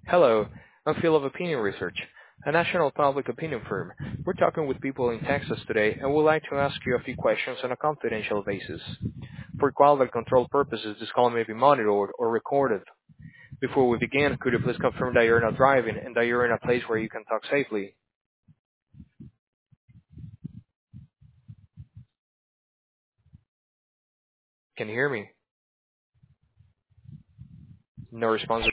Hello, I'm Phil of Opinion Research, a national public opinion firm. We're talking with people in Texas today and would like to ask you a few questions on a confidential basis. For quality control purposes, this call may be monitored or recorded. Before we begin, could you please confirm that you're not driving and that you're in a place where you can talk safely? Can you hear me? No response.